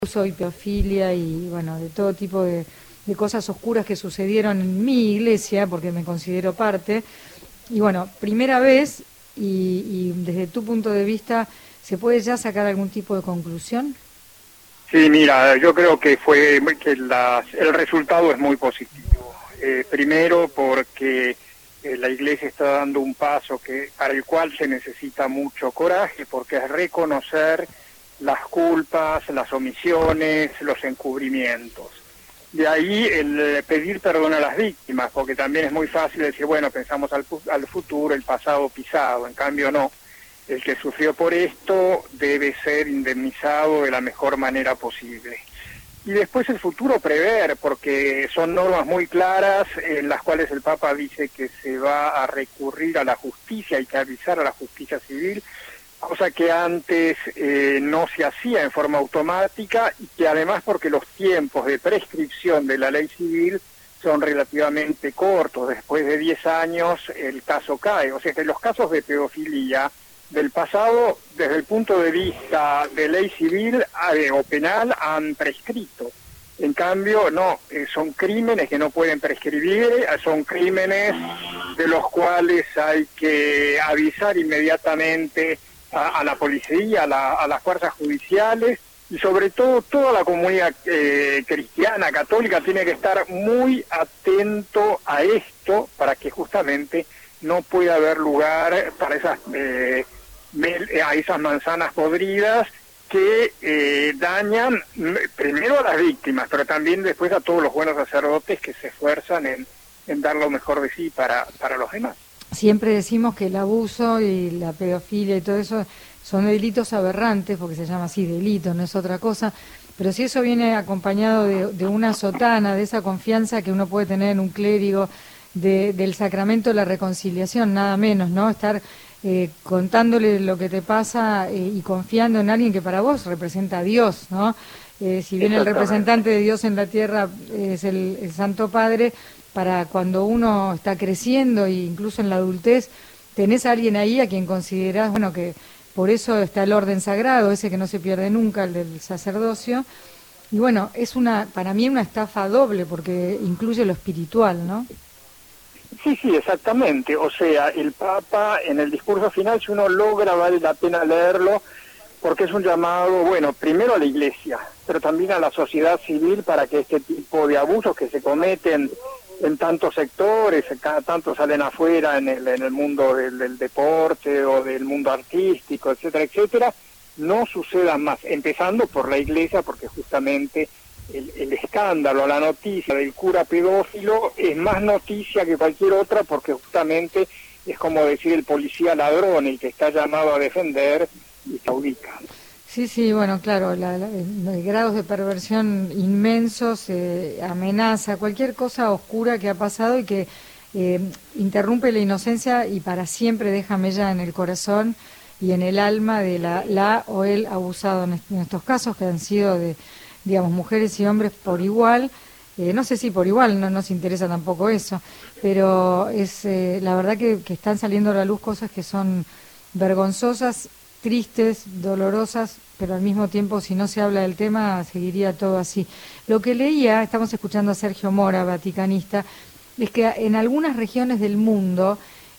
abuso y pedofilia y bueno, de todo tipo de cosas oscuras que sucedieron en mi iglesia, porque me considero parte. Y bueno, primera vez, y desde tu punto de vista, ¿se puede ya sacar algún tipo de conclusión? Sí, mira, yo creo que el resultado es muy positivo. Primero porque la Iglesia está dando un paso para el cual se necesita mucho coraje, porque es reconocer las culpas, las omisiones, los encubrimientos. De ahí el pedir perdón a las víctimas, porque también es muy fácil decir, bueno, pensamos al futuro, el pasado pisado, en cambio no. El que sufrió por esto debe ser indemnizado de la mejor manera posible. Y después el futuro prever, porque son normas muy claras en las cuales el Papa dice que se va a recurrir a la justicia, hay que avisar a la justicia civil, cosa que antes no se hacía en forma automática y que además porque los tiempos de prescripción de la ley civil son relativamente cortos, después de 10 años el caso cae, o sea que los casos de pedofilia del pasado, desde el punto de vista de ley civil o penal, han prescrito. En cambio, no, son crímenes que no pueden prescribir, son crímenes de los cuales hay que avisar inmediatamente a la policía, a las fuerzas judiciales, y sobre todo toda la comunidad cristiana, católica, tiene que estar muy atento a esto para que justamente no pueda haber lugar para a esas manzanas podridas que dañan primero a las víctimas, pero también después a todos los buenos sacerdotes que se esfuerzan en dar lo mejor de sí para los demás. Siempre decimos que el abuso y la pedofilia y todo eso son delitos aberrantes, porque se llama así delito, no es otra cosa, pero si eso viene acompañado de una sotana, de esa confianza que uno puede tener en un clérigo, del sacramento de la reconciliación, nada menos, ¿no? Estar contándole lo que te pasa y confiando en alguien que para vos representa a Dios, ¿no? Si bien el representante de Dios en la tierra es el Santo Padre, para cuando uno está creciendo e incluso en la adultez, tenés a alguien ahí a quien considerás, bueno, que por eso está el orden sagrado, ese que no se pierde nunca, el del sacerdocio. Y bueno, es para mí una estafa doble, porque incluye lo espiritual, ¿no? Sí, exactamente. O sea, el Papa en el discurso final, si uno logra, vale la pena leerlo, porque es un llamado, bueno, primero a la Iglesia, pero también a la sociedad civil para que este tipo de abusos que se cometen en tantos sectores, cada tanto salen afuera en el mundo del deporte o del mundo artístico, etcétera, etcétera, no sucedan más, empezando por la Iglesia, porque justamente el escándalo, la noticia del cura pedófilo es más noticia que cualquier otra, porque justamente es como decir el policía ladrón, el que está llamado a defender y se ubica. Sí, bueno, claro, los grados de perversión inmensos, amenaza, cualquier cosa oscura que ha pasado y que interrumpe la inocencia y para siempre deja mella en el corazón y en el alma de la o el abusado en estos casos que han sido de, digamos, mujeres y hombres por igual. No sé si por igual, no nos interesa tampoco eso, pero es la verdad que están saliendo a la luz cosas que son vergonzosas, tristes, dolorosas, pero al mismo tiempo, si no se habla del tema, seguiría todo así. Lo que leía, estamos escuchando a Sergio Mora, vaticanista, es que en algunas regiones del mundo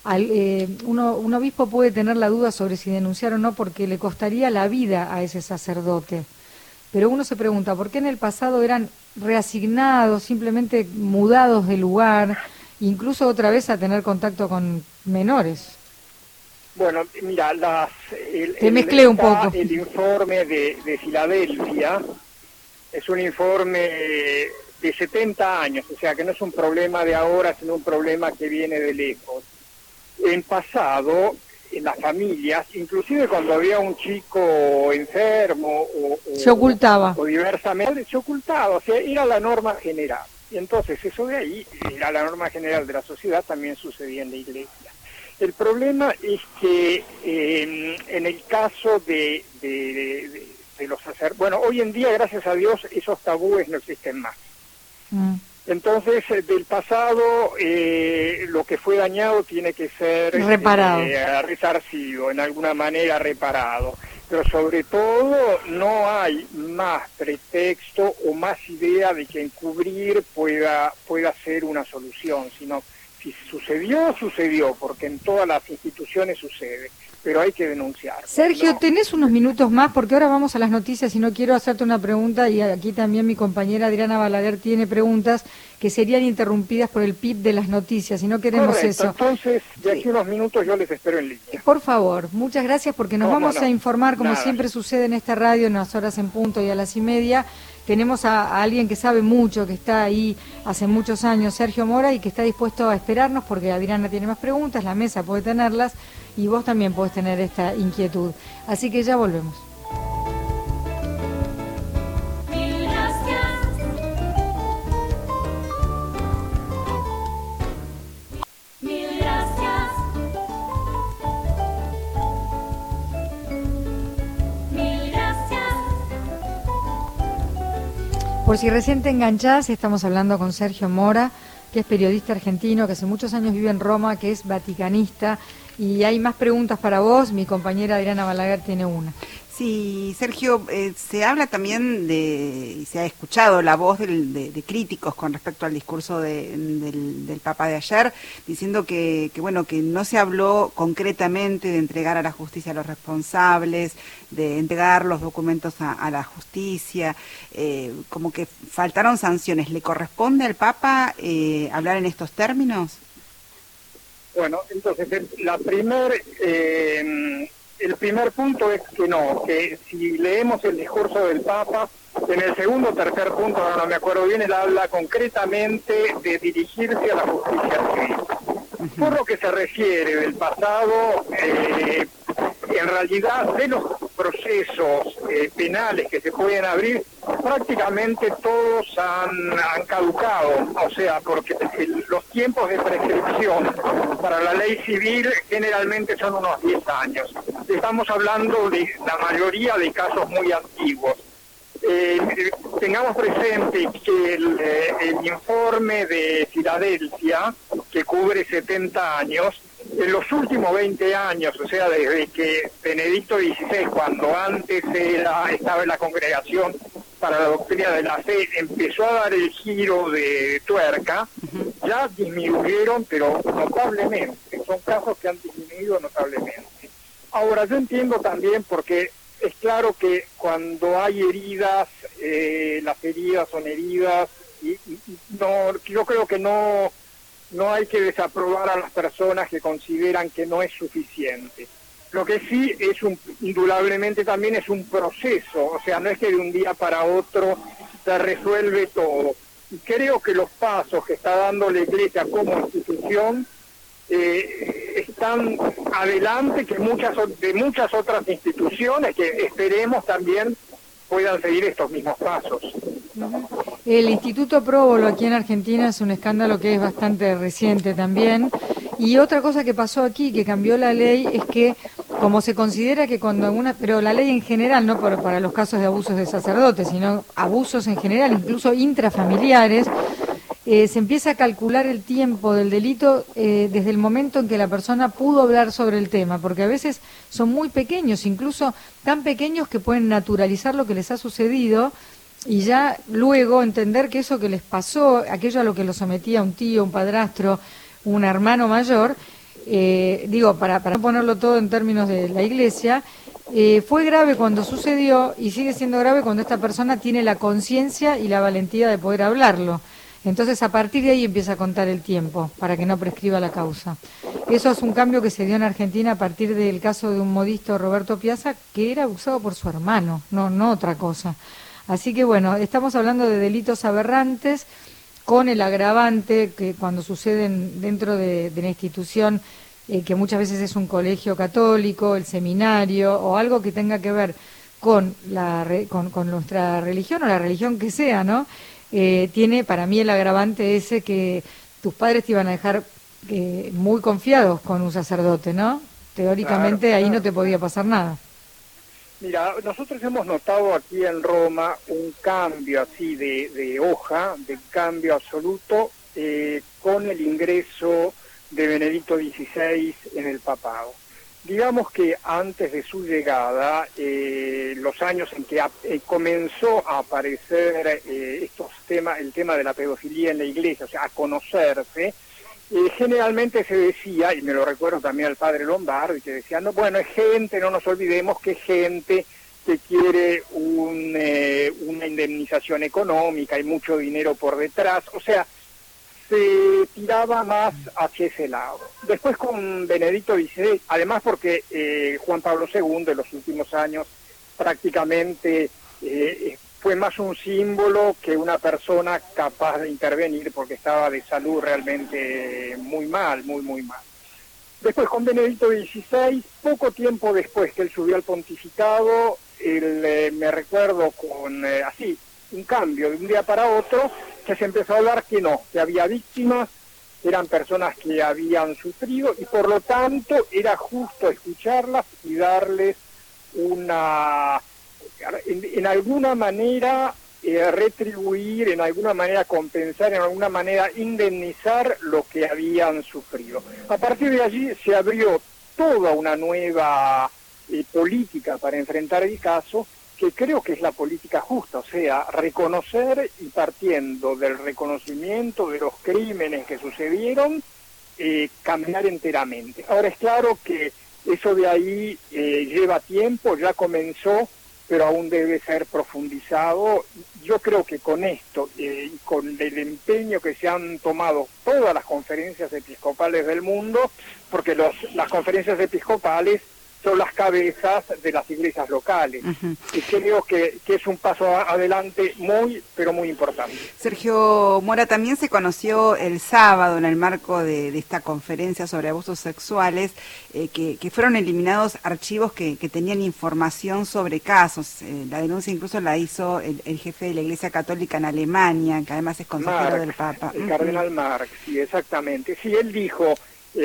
un obispo puede tener la duda sobre si denunciar o no porque le costaría la vida a ese sacerdote. Pero uno se pregunta, ¿por qué en el pasado eran reasignados, simplemente mudados de lugar, incluso otra vez a tener contacto con menores? Bueno, mira, Te mezclé un poco. El informe de Filadelfia es un informe de 70 años, o sea que no es un problema de ahora, sino un problema que viene de lejos. En pasado, en las familias, inclusive cuando había un chico enfermo se ocultaba. O diversamente, se ocultaba, o sea, era la norma general. Y entonces eso de ahí, era la norma general de la sociedad, también sucedía en la Iglesia. El problema es que en el caso de los sacerdotes, bueno, hoy en día, gracias a Dios, esos tabúes no existen más. Entonces, del pasado, lo que fue dañado tiene que ser reparado, resarcido, en alguna manera reparado. pero sobre todo no hay más pretexto o más idea de que encubrir pueda ser una solución, sino si sucedió, sucedió, porque en todas las instituciones sucede, pero hay que denunciarlo. Sergio, ¿no? ¿tenés unos minutos más? Porque ahora vamos a las noticias y no quiero hacerte una pregunta, y aquí también mi compañera Adriana Balaguer tiene preguntas que serían interrumpidas por el PIB de las noticias, y no queremos Correcto, eso. entonces de aquí unos minutos yo les espero en línea. Por favor, muchas gracias, porque nos vamos a informar, como siempre sucede en esta radio, en las horas en punto y a las 1:30. Tenemos a alguien que sabe mucho, que está ahí hace muchos años, Sergio Mora, y que está dispuesto a esperarnos, porque Adriana tiene más preguntas, la mesa puede tenerlas, y vos también podés tener esta inquietud. Así que ya volvemos. Por si recién te enganchás, estamos hablando con Sergio Mora, que es periodista argentino, que hace muchos años vive en Roma, que es vaticanista, y hay más preguntas para vos. Mi compañera Adriana Balaguer tiene una. Sí, Sergio, se habla también y se ha escuchado la voz de críticos con respecto al discurso del Papa de ayer, diciendo que bueno, que no se habló concretamente de entregar a la justicia a los responsables, de entregar los documentos a la justicia, como que faltaron sanciones. ¿Le corresponde al Papa hablar en estos términos? Bueno, entonces el primer punto es que no, que si leemos el discurso del Papa, en el segundo o tercer punto, no me acuerdo bien, él habla concretamente de dirigirse a la justicia civil. Por lo que se refiere del pasado, en realidad de los procesos penales que se pueden abrir, prácticamente todos han caducado, o sea, porque los tiempos de prescripción para la ley civil generalmente son unos 10 años. Estamos hablando de la mayoría de casos muy antiguos. Tengamos presente que el informe de Filadelfia, que cubre 70 años, en los últimos 20 años, o sea, desde que Benedicto XVI, cuando antes estaba en la Congregación para la Doctrina de la Fe, empezó a dar el giro de tuerca, ya disminuyeron, pero notablemente. Son casos que han disminuido notablemente. Ahora, yo entiendo también, porque es claro que cuando hay heridas, las heridas son heridas, y no, yo creo que no hay que desaprobar a las personas que consideran que no es suficiente. Lo que sí es indudablemente también es un proceso, o sea, no es que de un día para otro se resuelve todo. Y creo que los pasos que está dando la Iglesia como institución están adelante que de muchas otras instituciones que esperemos también puedan seguir estos mismos pasos. El Instituto Próbolo aquí en Argentina es un escándalo que es bastante reciente también. Y otra cosa que pasó aquí, que cambió la ley, es que como se considera que pero la ley en general, no para los casos de abusos de sacerdotes, sino abusos en general, incluso intrafamiliares, se empieza a calcular el tiempo del delito desde el momento en que la persona pudo hablar sobre el tema, porque a veces son muy pequeños, incluso tan pequeños que pueden naturalizar lo que les ha sucedido y ya luego entender que eso que les pasó, aquello a lo que lo sometía un tío, un padrastro, un hermano mayor, para no ponerlo todo en términos de la Iglesia, fue grave cuando sucedió y sigue siendo grave cuando esta persona tiene la conciencia y la valentía de poder hablarlo. Entonces, a partir de ahí empieza a contar el tiempo para que no prescriba la causa. Eso es un cambio que se dio en Argentina a partir del caso de un modisto, Roberto Piazza, que era abusado por su hermano, no otra cosa. Así que, bueno, estamos hablando de delitos aberrantes con el agravante que cuando suceden dentro de la institución, que muchas veces es un colegio católico, el seminario o algo que tenga que ver con nuestra religión o la religión que sea, ¿no? Tiene para mí el agravante ese que tus padres te iban a dejar muy confiados con un sacerdote, ¿no? Teóricamente claro, ahí no te podía pasar nada. Mira, nosotros hemos notado aquí en Roma un cambio así de hoja, de cambio absoluto, con el ingreso de Benedicto XVI en el papado. digamos que antes de su llegada, los años en que comenzó a aparecer el tema de la pedofilia en la iglesia, o sea, a conocerse, generalmente se decía, y me lo recuerdo también al padre Lombardi, que decía, no, bueno, es gente, no nos olvidemos que es gente que quiere una indemnización económica y mucho dinero por detrás, o sea, se tiraba más hacia ese lado. Después con Benedicto XVI, además porque Juan Pablo II en los últimos años prácticamente fue más un símbolo que una persona capaz de intervenir porque estaba de salud realmente muy mal, muy mal. Después con Benedicto XVI, poco tiempo después que él subió al pontificado, me recuerdo con así, un cambio de un día para otro, que se empezó a hablar que no, que había víctimas, eran personas que habían sufrido y por lo tanto era justo escucharlas y darles en alguna manera retribuir, en alguna manera compensar, en alguna manera indemnizar lo que habían sufrido. A partir de allí se abrió toda una nueva política para enfrentar el caso, que creo que es la política justa, o sea, reconocer y partiendo del reconocimiento de los crímenes que sucedieron, caminar enteramente. Ahora es claro que eso de ahí lleva tiempo, ya comenzó, pero aún debe ser profundizado. Yo creo que con esto y con el empeño que se han tomado todas las conferencias episcopales del mundo, porque las conferencias episcopales son las cabezas de las iglesias locales. Uh-huh. Y creo que es un paso adelante pero muy importante. Sergio Mora, también se conoció el sábado en el marco de esta conferencia sobre abusos sexuales que fueron eliminados archivos que tenían información sobre casos. La denuncia incluso la hizo el jefe de la Iglesia Católica en Alemania, que además es consejero del Papa. El cardenal Marx, sí, exactamente. Sí, él dijo...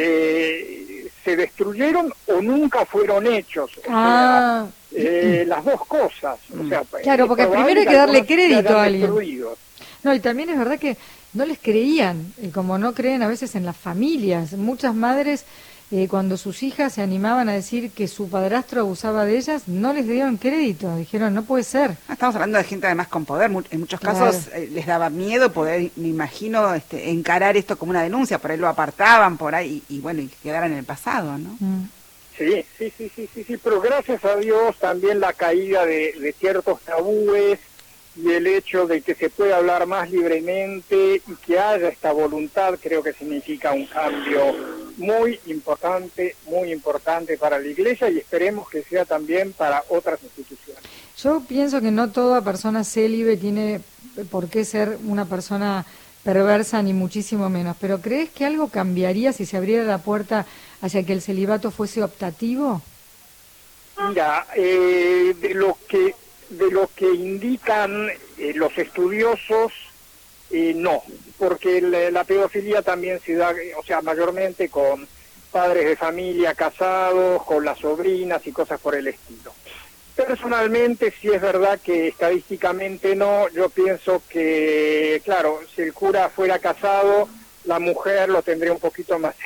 se destruyeron o nunca fueron hechos, o sea, las dos cosas, o sea, claro, porque primero hay que darle crédito a alguien. No, y también es verdad que no les creían, como no creen a veces en las familias. Muchas madres, cuando sus hijas se animaban a decir que su padrastro abusaba de ellas, no les dieron crédito, dijeron, no puede ser. Estamos hablando de gente además con poder, en muchos casos les daba miedo poder, me imagino, encarar esto como una denuncia, por ahí lo apartaban por ahí y bueno, y que quedara en el pasado, ¿no? Sí, pero gracias a Dios también la caída de ciertos tabúes y el hecho de que se pueda hablar más libremente y que haya esta voluntad, creo que significa un cambio muy importante para la Iglesia y esperemos que sea también para otras instituciones. Yo pienso que no toda persona célibe tiene por qué ser una persona perversa, ni muchísimo menos, pero ¿crees que algo cambiaría si se abriera la puerta hacia que el celibato fuese optativo? Mira, de lo que indican los estudiosos, no, porque la pedofilia también se da, o sea, mayormente con padres de familia casados, con las sobrinas y cosas por el estilo. Personalmente, sí es verdad que estadísticamente no, yo pienso que, claro, si el cura fuera casado, la mujer lo tendría un poquito más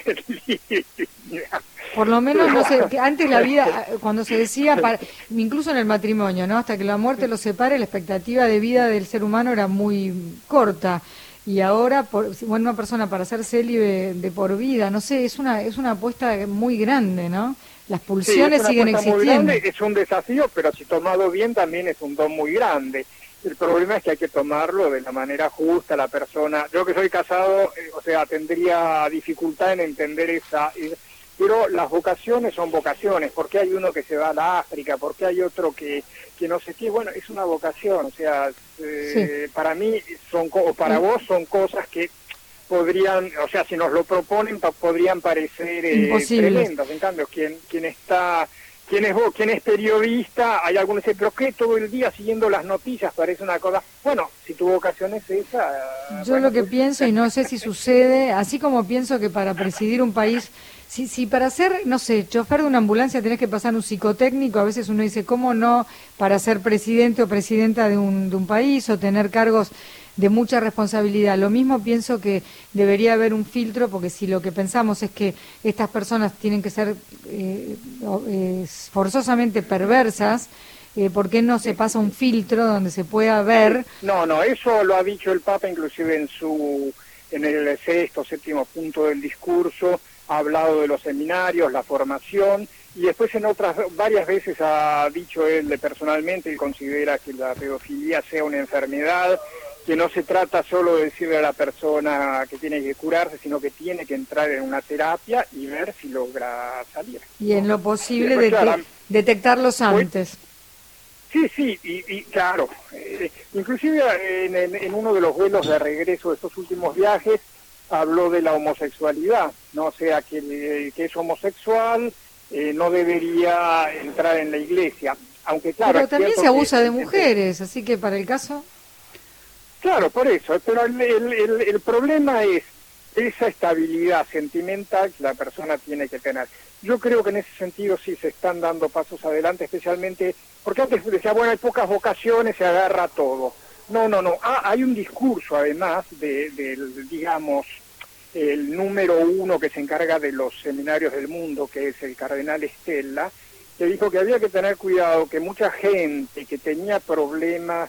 por lo menos, no sé, que antes la vida, cuando se decía, incluso en el matrimonio, ¿no? Hasta que la muerte los separe, la expectativa de vida del ser humano era muy corta. Y ahora, una persona para ser célibe de por vida, no sé, es una apuesta muy grande, ¿no? Las pulsiones siguen existiendo. Muy grande, es un desafío, pero si tomado bien también es un don muy grande. El problema es que hay que tomarlo de la manera justa, la persona... Yo que soy casado, o sea, tendría dificultad en entender pero las vocaciones son vocaciones. ¿Por qué hay uno que se va a la África? ¿Por qué hay otro que no sé qué? Bueno, es una vocación, o sea, para mí o para vos son cosas que podrían, o sea, si nos lo proponen, podrían parecer tremendas. En cambio, quien es periodista, hay algunos que dicen, pero ¿qué? Todo el día siguiendo las noticias parece una cosa... Bueno, si tu vocación es esa... Yo lo que pienso, y no sé si sucede, así como pienso que para presidir un país, si para ser, no sé, chofer de una ambulancia tenés que pasar un psicotécnico, a veces uno dice, ¿cómo no para ser presidente o presidenta de un país o tener cargos de mucha responsabilidad. Lo mismo pienso que debería haber un filtro, porque si lo que pensamos es que estas personas tienen que ser forzosamente perversas, ¿por qué no se pasa un filtro donde se pueda ver? No, eso lo ha dicho el Papa inclusive en el sexto, séptimo punto del discurso, ha hablado de los seminarios, la formación, y después en otras, varias veces ha dicho él personalmente, él considera que la pedofilia sea una enfermedad, que no se trata solo de decirle a la persona que tiene que curarse, sino que tiene que entrar en una terapia y ver si logra salir. Y en lo posible detectarlos antes. Sí, y claro, inclusive en uno de los vuelos de regreso de estos últimos viajes habló de la homosexualidad, ¿no? O sea, que el que es homosexual no debería entrar en la iglesia, aunque claro... Pero también se abusa de mujeres, así que para el caso... Claro, por eso, pero el problema es esa estabilidad sentimental que la persona tiene que tener. Yo creo que en ese sentido sí se están dando pasos adelante, especialmente porque antes decía, bueno, hay pocas vocaciones, se agarra todo. No. Hay un discurso, además, digamos, el número uno que se encarga de los seminarios del mundo, que es el cardenal Stella, que dijo que había que tener cuidado, que mucha gente que tenía problemas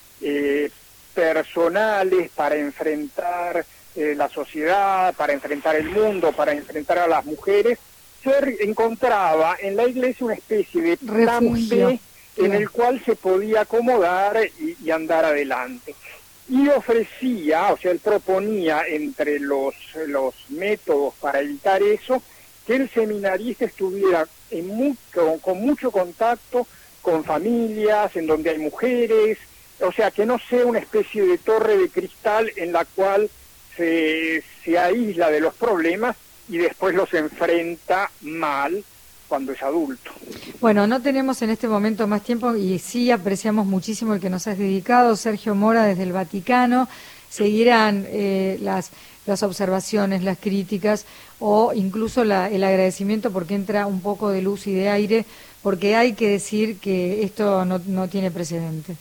personales para enfrentar la sociedad, para enfrentar el mundo, para enfrentar a las mujeres, se encontraba en la iglesia una especie de plan B en el cual se podía acomodar y andar adelante. Y ofrecía, o sea, él proponía entre los métodos para evitar eso, que el seminarista estuviera con mucho contacto con familias, en donde hay mujeres, o sea, que no sea una especie de torre de cristal en la cual se aísla de los problemas y después los enfrenta mal cuando es adulto. Bueno, no tenemos en este momento más tiempo y sí apreciamos muchísimo el que nos has dedicado, Sergio Mora, desde el Vaticano. Seguirán las observaciones, las críticas o incluso el agradecimiento porque entra un poco de luz y de aire, porque hay que decir que esto no tiene precedente.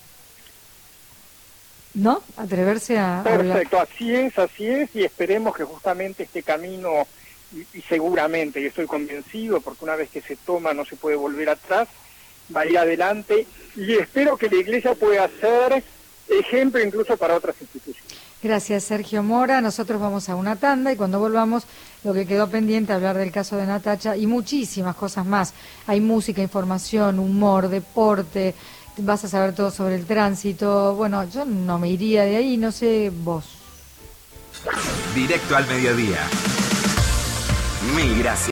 ¿No? Atreverse a Perfecto, hablar. Así es, y esperemos que justamente este camino, y seguramente, y estoy convencido, porque una vez que se toma no se puede volver atrás, va a ir adelante, y espero que la Iglesia pueda ser ejemplo incluso para otras instituciones. Gracias, Sergio Mora. Nosotros vamos a una tanda y cuando volvamos, lo que quedó pendiente, hablar del caso de Natacha y muchísimas cosas más. Hay música, información, humor, deporte, vas a saber todo sobre el tránsito. Bueno, yo no me iría de ahí, no sé vos. Directo al mediodía. Mil gracias.